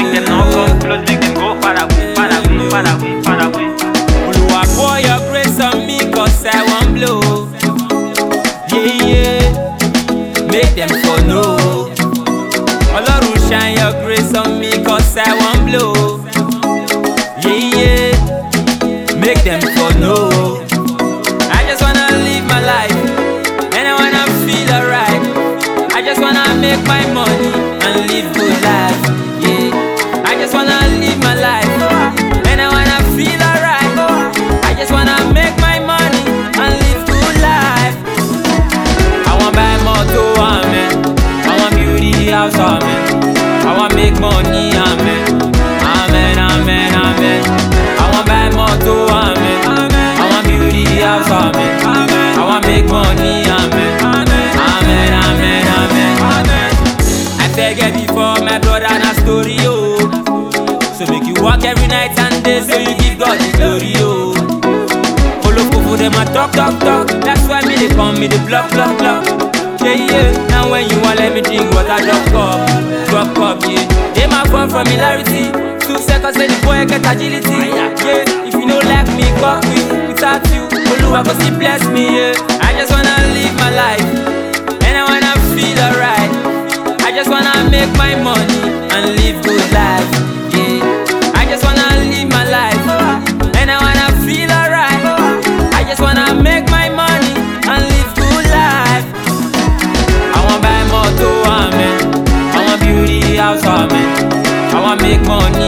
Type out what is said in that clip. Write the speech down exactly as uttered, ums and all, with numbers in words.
make them not come close, make them go far away, far away, far away, far away. Oluwa pour your grace on me, cause I won't blow. Yeah, yeah, make them for no. Olorun shine your grace on me, cause I won't blow. Yeah, yeah, make them for no. I just wanna live my life, and I wanna feel alright. I just wanna make my money and live good life. Yeah, I just wanna live my life, and I wanna feel alright. I just wanna make my money and live good life. I wanna buy motor, amen. I want beauty house, amen. I wanna make money, amen. Amen, amen, amen. I wanna buy motor, amen. I want beauty house, amen. I wanna make money, amen. Amen, amen, amen. I forget before my brother na story, oh. So make you walk every night and day, so you give God the glory, oh. Olofofo dem a talk, talk, talk. That's why me they come, me they block, block, block. Yeah, yeah. Now when you want let me drink water, drop cup, drop cup, yeah. They my fall from hilarity. Two seconds and the boy get agility. Yeah, if you don't like me, cut me. Without you, Oluwa go see bless me, yeah. I just wanna live my life, and I wanna feel alright. I just wanna make my money and live good life. Yeah, I just wanna live my life, and I wanna feel alright. I just wanna make my money and live good life. I wanna buy motor, amen. I want beauty house, amen. I wanna make money,